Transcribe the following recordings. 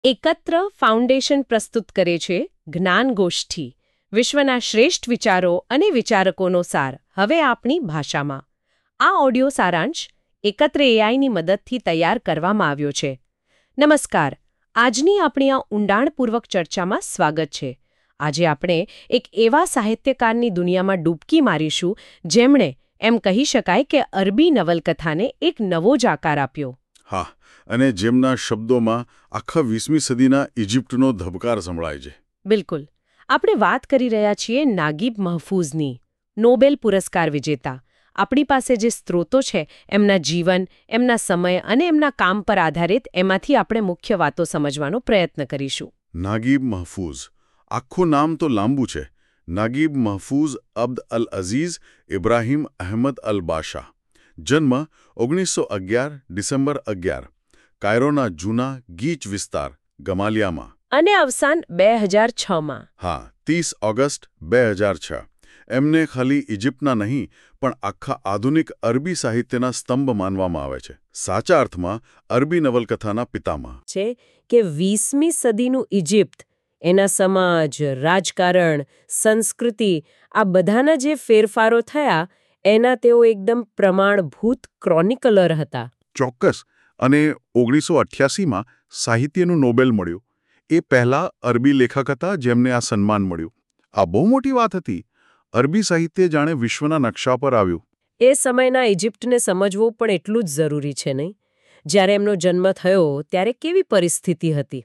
એકત્ર ફાઉન્ડેશન પ્રસ્તુત કરે છે જ્ઞાનગોષ્ઠી, વિશ્વના શ્રેષ્ઠ વિચારો અને વિચારકોનો સાર હવે આપણી ભાષામાં. આ ઓડિયો સારાંશ એકત્ર એઆઈની મદદથી તૈયાર કરવામાં આવ્યો છે. નમસ્કાર, આજની આપણી આ ઊંડાણપૂર્વક ચર્ચામાં સ્વાગત છે. આજે આપણે એક એવા સાહિત્યકારની દુનિયામાં ડૂબકી મારીશું જેમણે એમ કહી શકાય કે અરબી નવલકથાને એક નવો જ આકાર આપ્યો. હા, અને જેમના શબ્દોમાં આખા 20મી સદીના ઇજિપ્તનો ધબકાર સંભળાય છે. બિલકુલ. આપણે વાત કરી રહ્યા છીએ નાગિબ મહફૂઝની, નોબેલ પુરસ્કાર વિજેતા. આપણી પાસે જે સ્ત્રોતો છે એમના જીવન, એમના સમય અને એમના કામ પર આધારિત એમાંથી આપણે મુખ્ય વાતો સમજવાનો પ્રયત્ન કરીશું. નાગિબ મહફૂઝ. આખું નામ તો લાંબુ છે. Naguib Mahfouz Abd al Aziz Ibrahim Ahmed al Basha. જન્મ 1911 ડિસેમ્બર 11, કાયરોના જૂના ગીચ વિસ્તાર ગમાલિયામાં. અને અવસાન 2006માં. હા, 30 ઓગસ્ટ 2006. એમને ખાલી ઇજિપ્તના નહીં પણ આખા આધુનિક અરબી સાહિત્યના સ્તંભ માનવામાં આવે છે. સાચા અર્થમાં અરબી નવલકથાના પિતામહ છે કે 20મી સદીનું ઇજિપ્ત, એના સમાજ, રાજકારણ, સંસ્કૃતિ, આ બધાના જે ફેરફારો થયા એના તેઓ એકદમ પ્રમાણભૂત ક્રોનિકલર હતા. ચોક્કસ. અને 1988માં સાહિત્યનું નોબેલ મળ્યું. એ પહેલા અરબી લેખક હતા જેમને આ સન્માન મળ્યું. આ બહુ મોટી વાત હતી. અરબી સાહિત્ય જાણે વિશ્વના નકશા પર આવ્યું. એ સમયના ઇજિપ્તને સમજવું પણ એટલું જ જરૂરી છે, નહીં? જ્યારે એમનો જન્મ થયો ત્યારે કેવી પરિસ્થિતિ હતી?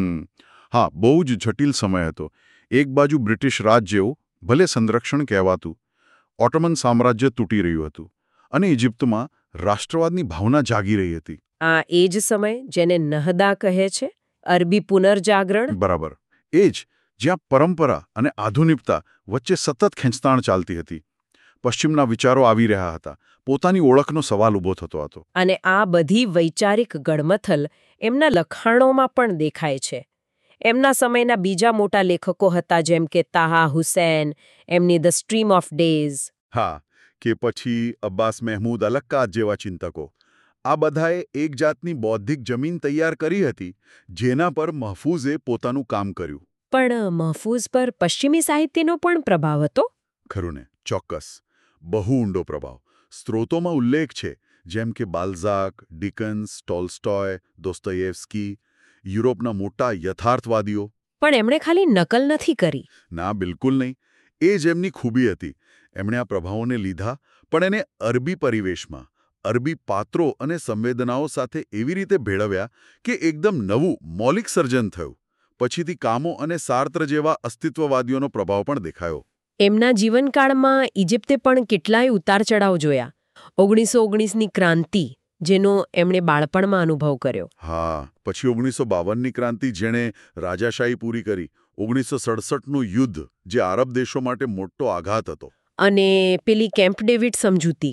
હા, બહુ જ જટિલ સમય હતો. એક બાજુ બ્રિટિશ રાજ જેવું, ભલે સંરક્ષણ કહેવાતું, ઓટોમન સામ્રાજ્ય તૂટી રહ્યું હતું, અને ઇજિપ્તમાં રાષ્ટ્રવાદની ભાવના જાગી રહી હતી. આ એ જ સમય જેને નહદા કહે છે, અરબી પુનર્જાગરણ. બરાબર. એ જ, જ્યાં પરંપરા અને આધુનિકતા વચ્ચે સતત ખેંચતાણ ચાલતી હતી. પશ્ચિમના વિચારો આવી રહ્યા હતા. પોતાની ઓળખનો સવાલ ઊભો થતો હતો. અને આ બધી વૈચારિક ગડમથલ એમના લખાણોમાં પણ દેખાય છે. એમના સમયના બીજા મોટા લેખકો હતા જેમ કે તાહા હુસૈન, એમની ધ સ્ટ્રીમ ઓફ ડેઝ. હા, કે પછી અબ્બાસ મહેમૂદ અલક્કાત જેવા ચિંતકો. આ બધાએ એક જાતની બૌદ્ધિક જમીન તૈયાર કરી હતી જેના પર મહફૂઝે પોતાનું કામ કર્યું. પણ મહફૂઝ પર પશ્ચિમી સાહિત્યનો પણ પ્રભાવ હતો? ખરું ને, ચોક્કસ. બહુ ઊંડો પ્રભાવ. સ્ત્રોતોમાં ઉલ્લેખ છે જેમ કે બાલ્ઝાક, ડિકન્સ, ટોલ્સ્ટોય, દોસ્તોયેવ્સ્કી, યુરોપના મોટા યથાર્થવાદીઓ. પણ એમણે ખાલી નકલ નથી કરી. ના, બિલકુલ નહીં. એ જ એમની ખૂબી હતી. એમણે આ પ્રભાવોને લીધા પણ એને અરબી પરિવેશમાં, અરબી પાત્રો અને સંવેદનાઓ સાથે એવી રીતે ભેળવ્યા કે એકદમ નવું, મૌલિક સર્જન થયું. પછીથી કામો અને સાર્ત્ર જેવા અસ્તિત્વવાદીઓનો પ્રભાવ પણ દેખાયો. એમના જીવનકાળમાં ઇજિપ્તે પણ કેટલાય ઉતાર ચઢાવ જોયા. 1919ની ક્રાંતિ, જેનો એમણે બાળપણમાં અનુભવ કર્યો. હા, પછી 1952ની ક્રાંતિ જેણે રાજાશાહી પૂરી કરી. 1967નું યુદ્ધ, જે આરબ દેશો માટે મોટો આઘાત હતો. અને પેલી કેમ્પ ડેવિડ સમજૂતી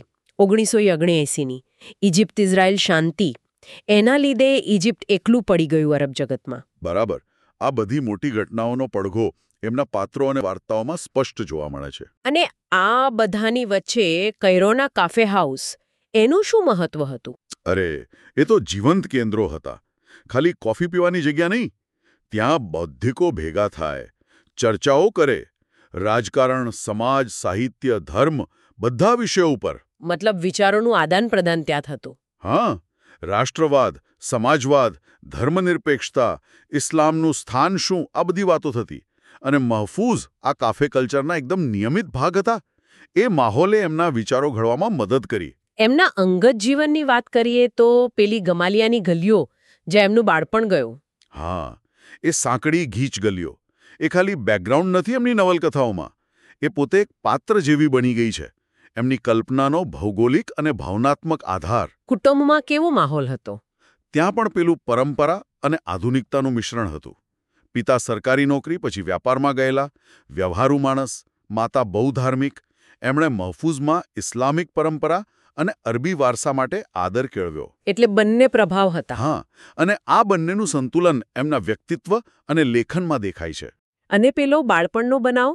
1979ની, ઇજિપ્ત ઇઝરાયલ શાંતિ, એના લીધે ઇજિપ્ત એકલું પડી ગયું અરબ જગતમાં. બરાબર. આ બધી મોટી ઘટનાઓનો પડઘો એમના પાત્રો અને વાર્તાઓમાં સ્પષ્ટ જોવા મળે છે. અને આ બધાની વચ્ચે કૈરોના કાફે હાઉસ, એનું શું મહત્વ હતું? અરે, એ તો જીવંત કેન્દ્રો હતા. ખાલી કોફી પીવાની જગ્યા નહીં. ત્યાં બૌદ્ધિકો ભેગા થાય, ચર્ચાઓ કરે, રાજકારણ, સમાજ, સાહિત્ય, ધર્મ, બધા વિષયો ઉપર. મતલબ વિચારોનું આદાન પ્રદાન ત્યાં થતું. હા, રાષ્ટ્રવાદ, સમાજવાદ, ધર્મનિરપેક્ષતા, ઇસ્લામનું સ્થાન શું, આ બધી વાતો થતી. અને મહફૂઝ આ કાફે કલ્ચરના એકદમ નિયમિત ભાગ હતા. એ માહોલે એમના વિચારો ઘડવામાં મદદ કરી. એમના અંગત જીવનની વાત કરીએ તો પેલી ગમાલિયાની ગલીઓ, જ્યાં એમનું બાળપણ ગયું. હા, એ સાંકડી ગીચ ગલીઓ. એ ખાલી બેકગ્રાઉન્ડ નથી એમની નવલકથાઓમાં. એ પોતે એક પાત્ર જેવી બની ગઈ છે. એમની કલ્પનાનો ભૌગોલિક અને ભાવનાત્મક આધાર. કુટુંબમાં કેવો માહોલ હતો? ત્યાં પણ પેલું પરંપરા અને આધુનિકતાનું મિશ્રણ હતું. પિતા સરકારી નોકરી, પછી વ્યાપારમાં ગયેલા, વ્યવહારુ માણસ. માતા બહુ ધાર્મિક. એમણે મહફૂઝમાં ઇસ્લામિક પરંપરા અને અરબી વારસા માટે આદર કેળવ્યો. એટલે બંને પ્રભાવ હતા. હા, અને આ બંનેનું સંતુલન એમના વ્યક્તિત્વ અને લેખનમાં દેખાય છે. અને પેલો બાળપણનો બનાવ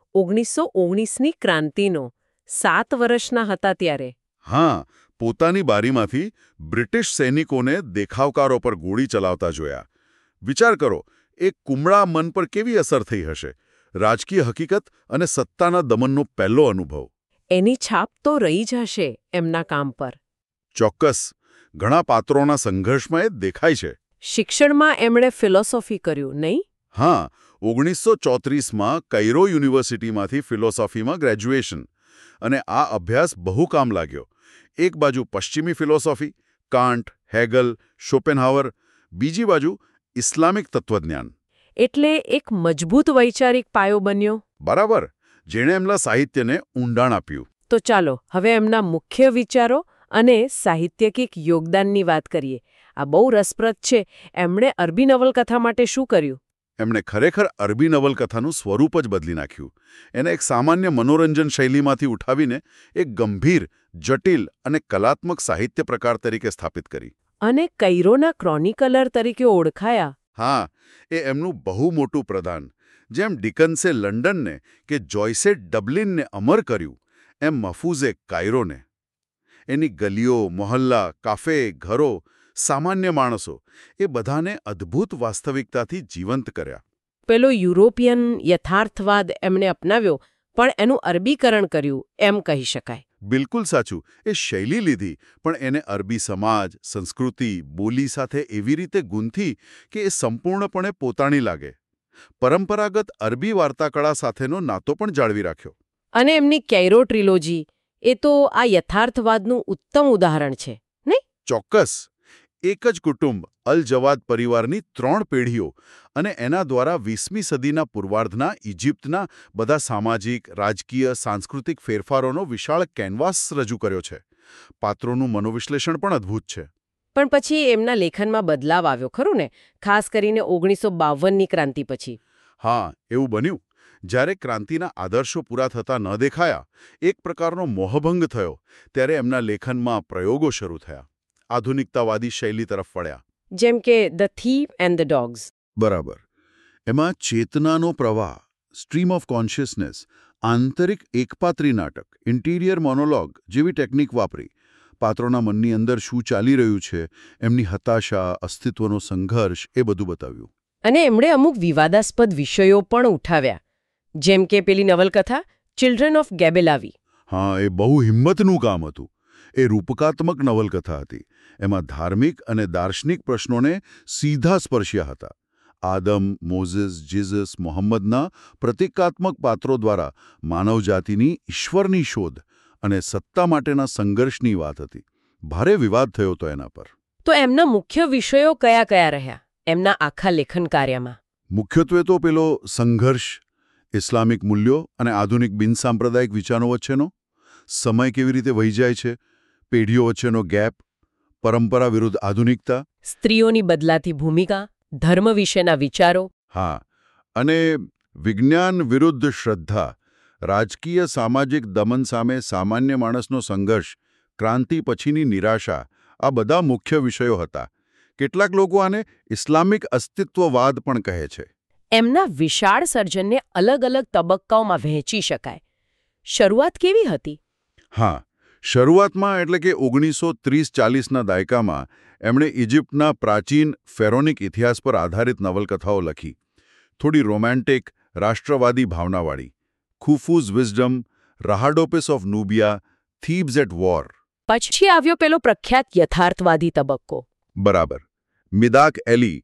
1919ની ક્રાંતિનો, 7 વર્ષના હતા ત્યારે. હા, પોતાની બારીમાંથી બ્રિટિશ સૈનિકોને દેખાવકારો પર ગોળી ચલાવતા જોયા. વિચાર કરો, એક કુમળા મન પર કેવી અસર થઈ હશે. રાજકીય હકીકત અને સત્તાના દમનનો પહેલો અનુભવ. એની છાપ તો રહી જ હશે એમના કામ પર. ચોક્કસ. ઘણા પાત્રોના સંઘર્ષમાં એ દેખાય છે. શિક્ષણમાં એમણે ફિલોસોફી કર્યું, નહીં? હા, 1934માં કૈરો યુનિવર્સિટીમાંથી ફિલોસોફીમાં ગ્રેજ્યુએશન. અને આ અભ્યાસ બહુ કામ લાગ્યો. એક બાજુ પશ્ચિમી ફિલોસોફી, કાન્ટ, હેગલ, શોપેનહાવર, બીજી બાજુ ઇસ્લામિક તત્વજ્ઞાન. એટલે એક મજબૂત વૈચારિક પાયો બન્યો. બરાબર, જેણે એમના સાહિત્યને ઊંડાણ આપ્યું. તો ચાલો હવે એમના મુખ્ય વિચારો અને સાહિત્યિક યોગદાનની વાત કરીએ. આ બહુ રસપ્રદ છે. એમણે અરબી નવલકથા માટે શું કર્યું? એમણે ખરેખર અરબી નવલકથાનું સ્વરૂપ જ બદલી નાખ્યું. એને એક સામાન્ય મનોરંજન શૈલીમાંથી ઉઠાવીને એક ગંભીર, જટિલ અને કલાત્મક સાહિત્ય પ્રકાર તરીકે સ્થાપિત કરી. અને કૈરોના ક્રોનિકલર તરીકે ઓળખાયા. હા, એ એમનું બહુ મોટું પ્રદાન. જેમ ડિકન્સે લંડનને કે જોયસે ડબલિનને અમર કર્યું, એમ મહફૂઝે કાયરોને. એની ગલીઓ, મોહલ્લા, કાફે, ઘરો, સામાન્ય માણસો એ બધાને અદ્ભુત વાસ્તવિકતાથી જીવંત કર્યા. પેલો યુરોપિયન યથાર્થવાદ એમણે અપનાવ્યો, પણ એનું અરબીકરણ કર્યું એમ કહી શકાય. બિલકુલ સાચું. એ શૈલી લીધી, પણ એને અરબી સમાજ, સંસ્કૃતિ, બોલી સાથે એવી રીતે ગૂંથી કે એ સંપૂર્ણપણે પોતાની લાગે. પરંપરાગત અરબી વાર્તાકળા સાથેનો નાતો પણ જાળવી રાખ્યો. અને એમની કૈરો ટ્રિલોજી એ તો આ યથાર્થવાદનું ઉત્તમ ઉદાહરણ છે, નહીં? ચોક્કસ. એક જ કુટુંબ, અલ જવાદ પરિવારની 3 પેઢીઓ અને એના દ્વારા 20મી સદીના પૂર્વાર્ધના ઇજિપ્તના બધા સામાજિક, રાજકીય, સાંસ્કૃતિક ફેરફારોનો વિશાળ કેનવાસ રજૂ કર્યો છે. પાત્રોનું મનોવિશ્લેષણ પણ અદ્ભુત છે. પણ પછી એમના લેખનમાં બદલાવ આવ્યો, ખરું ને? ખાસ કરીને 1952ની ક્રાંતિ પછી. હા, એવું બન્યું. જ્યારે ક્રાંતિના આદર્શો પૂરા થતા ન દેખાયા, એક પ્રકારનો મોહભંગ થયો, ત્યારે એમના લેખનમાં પ્રયોગો શરૂ થયા. આધુનિકતાવાદી શૈલી તરફ વળ્યા. જેમ કે the thief and the dogs. બરાબર. એમાં ચેતનાનો પ્રવાહ, સ્ટ્રીમ ઓફ કોન્શિયસનેસ, આંતરિક એકપાત્રી નાટક, ઇન્ટિરિયર મોનોલોગ જેવી ટેકનિક વાપરી. પાત્રોના મનની અંદર શું ચાલી રહ્યું છે, એમની હતાશા, અસ્તિત્વનો સંઘર્ષ, એ બધું બતાવ્યું. અને એમણે અમુક વિવાદાસ્પદ વિષયો પણ ઉઠાવ્યા, જેમ કે પેલી નવલકથા ચિલ્ડ્રન ઓફ ગેબેલાવી. હા, એ બહુ હિંમતનું કામ હતું. એ રૂપકાત્મક નવલકથા હતી. એમાં ધાર્મિક અને દાર્શનિક પ્રશ્નોને સીધા સ્પર્શ્યા હતા. આદમ, મોઝેસ, જીઝસ, મોહમ્મદના પ્રતિકાત્મક પાત્રો દ્વારા માનવજાતિની ઈશ્વરની શોધ અને સત્તા માટેના સંઘર્ષની વાત હતી. ભારે વિવાદ થયો હતો એના પર. તો એમના મુખ્ય વિષયો કયા કયા રહ્યા એમના આખા લેખન કાર્યમાં? મુખ્યત્વે તો પેલો સંઘર્ષ, ઇસ્લામિક મૂલ્યો અને આધુનિક બિનસાંપ્રદાયિક વિચારો વચ્ચેનો, સમય કેવી રીતે વહી જાય છે, પેઢીઓ વચ્ચેનો ગેપ, પરંપરા વિરુદ્ધ આધુનિકતા, સ્ત્રીઓની બદલાતી ભૂમિકા, ધર્મ વિશેના વિચારો. હા, અને વિજ્ઞાન વિરુદ્ધ શ્રદ્ધા, રાજકીય સામાજિક દમન સામે સામાન્ય માણસનો સંઘર્ષ, ક્રાંતિ પછીની નિરાશા, આ બધા મુખ્ય વિષયો હતા. કેટલાક લોકો આને ઇસ્લામિક અસ્તિત્વવાદ પણ કહે છે. એમના વિશાળ સર્જનને અલગ અલગ તબક્કાઓમાં વહેંચી શકાય. શરૂઆત કેવી હતી? હા, શરૂઆતમાં એટલે કે 1930-40ના દાયકામાં એમણે ઇજિપ્તના પ્રાચીન ફેરોનિક ઇતિહાસ પર આધારિત નવલકથાઓ લખી. થોડી રોમેન્ટિક, રાષ્ટ્રવાદી ભાવનાવાળી. Khufu's wisdom, Rhadopis of Nubia, Thebes at war. પછી આવ્યો પેલો પ્રખ્યાત યથાર્થવાદી તબક્કો. બરાબર. મિદાક એલી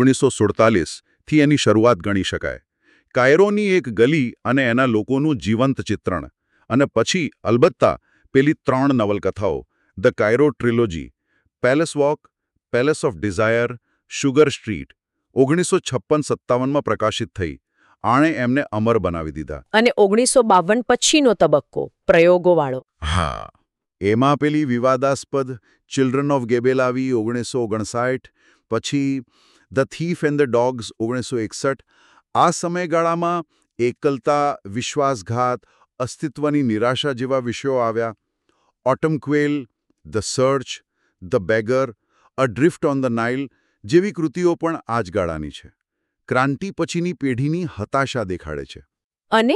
1947થી એની શરૂઆત ગણી શકાય. કાયરોની એક ગલી અને એના લોકોનું જીવંત ચિત્રણ. અને પછી અલબત્તા પેલી 3 નવલકથાઓ, the Cairo trilogy, palace walk, palace of desire, sugar street, 1956-57માં પ્રકાશિત થઈ. આણે એમને અમર બનાવી દીધા. અને 1952 પછીનો તબક્કો, પ્રયોગોવાળો. હા, એમાં પેલી વિવાદાસ્પદ ચિલ્ડ્રન ઓફ ગેબેલાવી 1959, પછી the thief and the dogs 1961. આ સમયગાળામાં એકલતા, વિશ્વાસઘાત, અસ્તિત્વની નિરાશા જેવા વિષયો આવ્યા. Autumn quail, the search, the beggar, adrift on the Nile જેવી કૃતિઓ પણ આ જ ગાળાની છે. ક્રાંતિ પછીની પેઢીની હતાશા દેખાડે છે. અને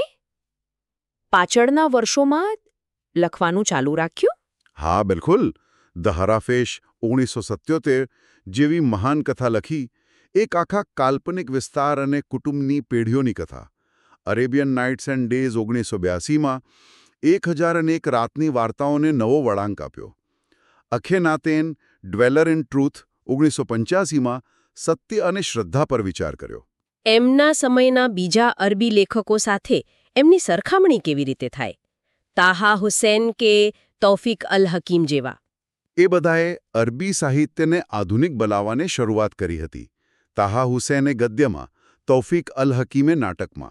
પાછળના વર્ષોમાં લખવાનું ચાલુ રાખ્યું? હા, બિલકુલ. ધ હરાફેશ 1977 જેવી મહાન કથા લખી. એક આખા કાલ્પનિક વિસ્તાર અને કુટુંબની પેઢીઓની કથા. અરેબિયન નાઇટ્સ એન્ડ ડેઝ 1982માં 1001 રાતની વાર્તાઓને નવો વળાંક આપ્યો. અખેનાતેન ડ્વેલર ઇન ટ્રુથ 1985માં સત્ય અને શ્રદ્ધા પર વિચાર કર્યો. એમના સમયના બીજા અરબી લેખકો સાથે એમની સરખામણી કેવી રીતે થાય? તાહા હુસેન કે તૌફીક અલ હકીમ જેવા? એ બધાએ અરબી સાહિત્યને આધુનિક બનાવવાની શરૂઆત કરી હતી. તાહા હુસેને ગદ્યમાં, તૌફીક અલ હકીમે નાટકમાં.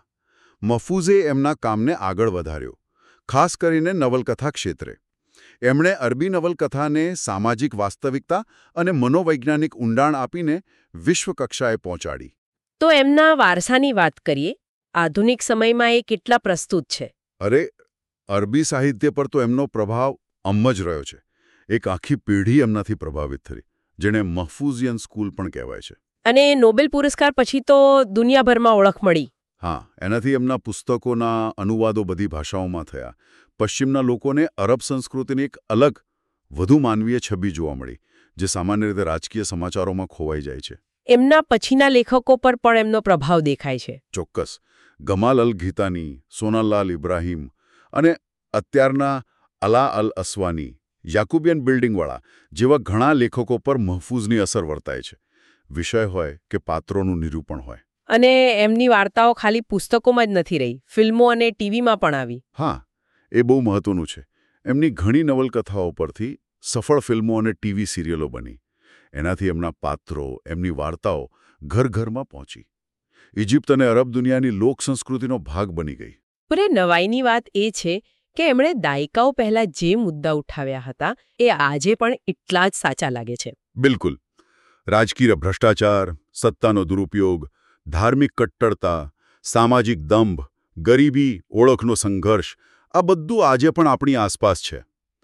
મફૂઝે એમના કામને આગળ વધાર્યો, ખાસ કરીને નવલકથા ક્ષેત્રે. એમણે અરબી નવલકથાને સામાજિક વાસ્તવિકતા અને મનોવૈજ્ઞાનિક ઊંડાણ આપીને વિશ્વકક્ષાએ પહોંચાડી. તો એમના વારસાની વાત કરીએ. આધુનિક સમયમાં એ કેટલા પ્રસ્તુત છે? અરે, અરબી સાહિત્ય પર તો એમનો પ્રભાવ જ રહ્યો છે. એક આખી પેઢી એમનાથી પ્રભાવિત થઈ, જેને મહફૂઝિયન સ્કૂલ પણ કહેવાય છે. અને નોબેલ પુરસ્કાર પછી તો દુનિયાભરમાં ઓળખ મળી. હા, એનાથી એમના પુસ્તકોના અનુવાદો બધી ભાષાઓમાં થયા. પશ્ચિમના લોકોને અરબ સંસ્કૃતિની એક અલગ, વધુ માનવીય છબી જોવા મળી, જે સામાન્ય રીતે રાજકીય સમાચારોમાં ખોવાઈ જાય છે. એમના પછીના લેખકો પર પણ એમનો પ્રભાવ દેખાય છે. ચોક્કસ. ગમાલ અલ ઘીતાની, સોનાલાલ ઇબ્રાહીમ અને અત્યારના અલા અલ અસવાની, યાકુબિયન બિલ્ડિંગવાળા જેવા ઘણા લેખકો પર મહફૂઝની અસર વર્તાય છે. વિષય હોય કે પાત્રોનું નિરૂપણ હોય. અને એમની વાર્તાઓ ખાલી પુસ્તકોમાં જ નથી રહી, ફિલ્મો અને ટીવીમાં પણ આવી. હા, એ બહુ મહત્વનું છે. એમની ઘણી નવલકથાઓ પરથી સફળ ફિલ્મો અને ટીવી સિરિયલો બની. એનાથી એમના પાત્રો, એમની વાર્તાઓ ઘર-ઘરમાં પહોંચી. ઇજિપ્ત અને અરબ દુનિયાની લોક સંસ્કૃતિનો ભાગ બની ગઈ. પણ નવાઈની વાત એ છે કે એમણે દાયકાઓ પહેલા જે મુદ્દા ઉઠાવ્યા હતા એ આજે પણ એટલા જ સાચા લાગે છે. બિલકુલ. રાજકીય ભ્રષ્ટાચાર, સત્તાનો દુરુપયોગ, ધાર્મિક કટ્ટરતા, સામાજિક દંભ, ગરીબી, ઓળખનો સંઘર્ષ, આ બધું આજે પણ આપણી આસપાસ છે.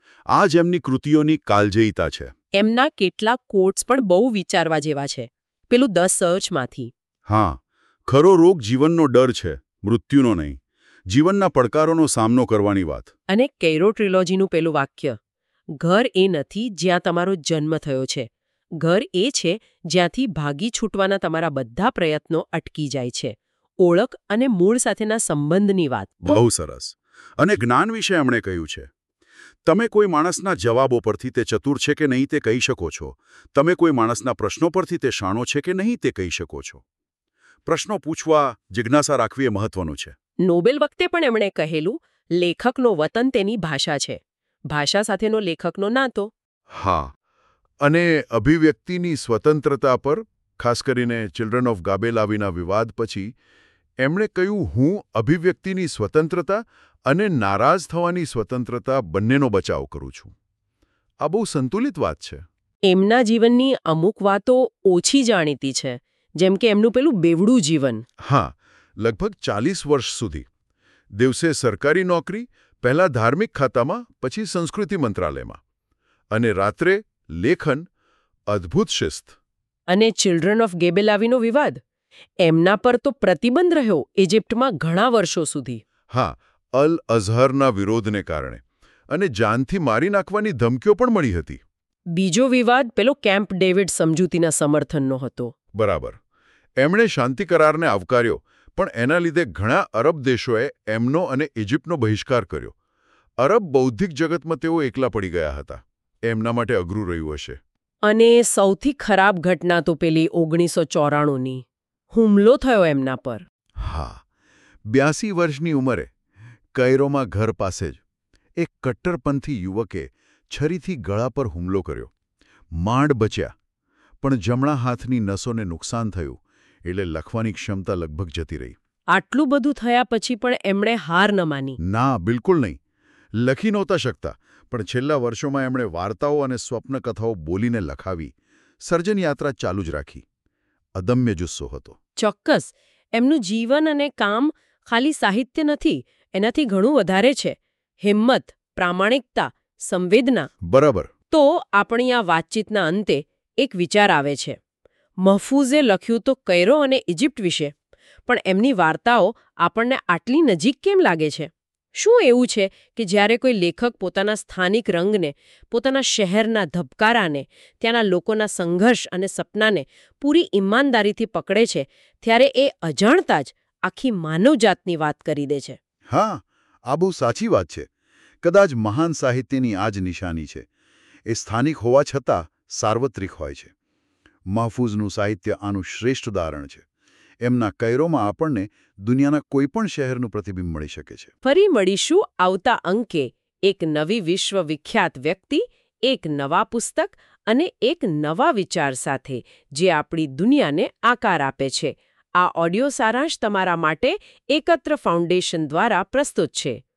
આ જ એમની કૃતિઓની કાલજયીતા છે. એમના કેટલાક કોટ્સ પણ બહુ વિચારવા જેવા છે. પેલું 10 સર્ચમાંથી. હા, ખરો રોગ જીવનનો ડર છે, મૃત્યુનો નહીં. જીવનના પડકારોનો સામનો કરવાની વાત. અને કૈરો ટ્રિલોજીનું પેલું વાક્ય, ઘર એ નથી જ્યાં તમારો જન્મ થયો છે, ઘર એ છે જ્યાંથી ભાગી છૂટવાના તમારા બધા પ્રયત્નો અટકી જાય છે. ઓળખ અને મૂળ સાથેના સંબંધની વાત. બહુ સરસ. અને જ્ઞાન વિશે એમણે કહ્યું છે, તમે કોઈ માણસના જવાબો પરથી તે ચતુર છે કે નહીં તે કહી શકો છો. તમે કોઈ માણસના પ્રશ્નો પરથી તે શાણો છે કે નહીં તે કહી શકો છો. પ્રશ્નો પૂછવા, જિજ્ઞાસા રાખવી એ મહત્વનું છે. નોબેલ વખતે પણ એમણે કહેલું, લેખકનો વતન તેની ભાષા છે, ભાષા સાથેનો લેખકનો નાતો. હા, અને અભિવ્યક્તિની સ્વતંત્રતા પર, ખાસ કરીને ચિલ્ડ્રન ઓફ ગાબેલાવીના વિવાદ પછી, એમણે કહ્યું, હું અભિવ્યક્તિની સ્વતંત્રતા અને નારાજ થવાની સ્વતંત્રતા બંનેનો બચાવ કરું છું. આ બહુ સંતુલિત વાત છે. એમના જીવનની અમુક વાતો ઓછી જાણીતી છે, જેમ કે એમનું પેલું બેવડું જીવન. હા, લગભગ 40 વર્ષ સુધી. દિવસે સરકારી નોકરી, પહેલા ધાર્મિક ખાતામાં, પછી સંસ્કૃતિ મંત્રાલયમાં. અને રાત્રે લેખન, અદ્ભુત શિસ્ત. અને ચિલ્ડ્રન ઓફ ગેબેલાવીનો વિવાદ, એમના પર તો પ્રતિબંધ રહ્યો ઇજિપ્તમાં ઘણા વર્ષો સુધી. હા, અલ અઝહરના વિરોધને કારણે. અને જાનથી મારી નાખવાની ધમકીઓ પણ મળી હતી. બીજો વિવાદ પેલો કેમ્પ ડેવિડ સમજૂતીના સમર્થનનો હતો. બરાબર. એમણે શાંતિ કરારને આવકાર્યો, પણ એના લીધે ઘણા અરબ દેશોએ એમનો અને ઇજિપ્તનો બહિષ્કાર કર્યો. અરબ બૌદ્ધિક જગતમાં તેઓ એકલા પડી ગયા હતા. એમના માટે અઘરું રહ્યું હશે. અને સૌથી ખરાબ ઘટના તો પેલી 1994ની હુમલો થયો એમના પર. હા, 82 વર્ષની ઉંમરે કૈરોમાં ઘર પાસે જ એક કટ્ટરપંથી યુવકે છરીથી ગળા પર હુમલો કર્યો. માંડ બચ્યા, પણ જમણા હાથની નસોને નુકસાન થયું, એટલે લખવાની ક્ષમતા લગભગ જતી રહી. આટલું બધું થયા પછી પણ એમણે હાર ન માની. ના, બિલકુલ નહીં. લખી નહોતા શકતા, પણ છેલ્લા વર્ષોમાં એમણે વાર્તાઓ અને સ્વપ્નકથાઓ બોલીને લખાવી, સર્જન યાત્રા ચાલુ જ રાખી. અદમ્ય જુસ્સો હતો. ચોક્કસ. એમનું જીવન અને કામ ખાલી સાહિત્ય નથી, એનાથી ઘણું વધારે છે. હિંમત, પ્રામાણિકતા, સંવેદના. બરાબર. તો આપણી આ વાતચીતના અંતે એક વિચાર આવે છે. મહફૂઝે લખ્યું તો કૈરો અને ઇજિપ્ત વિશે, પણ એમની વાર્તાઓ આપણને આટલી નજીક કેમ લાગે છે? શું એવું છે કે જ્યારે કોઈ લેખક પોતાના સ્થાનિક રંગને, પોતાના શહેરના ધબકારાને, ત્યાંના લોકોના સંઘર્ષ અને સપનાને પૂરી ઈમાનદારીથી પકડે છે, ત્યારે એ અજાણતા જ આખી માનવજાતની વાત કરી દે છે? હા, આ બહુ સાચી વાત છે. કદાચ મહાન સાહિત્યની આ જ નિશાની છે. એ સ્થાનિક હોવા છતાં સાર્વત્રિક હોય છે. મહફૂઝનું સાહિત્ય આનું શ્રેષ્ઠ ઉદાહરણ છે. એમના કૈરોમાં આપણને દુનિયાના કોઈપણ શહેરનું પ્રતિબિંબ મળી શકે છે. ફરી મળીશું આવતા અંકે એક નવી વિશ્વવિખ્યાત વ્યક્તિ, એક નવા પુસ્તક અને એક નવા વિચાર સાથે, જે આપણી દુનિયાને આકાર આપે છે. આ ઓડિયો સારાંશ તમારા માટે એકત્ર ફાઉન્ડેશન દ્વારા પ્રસ્તુત છે.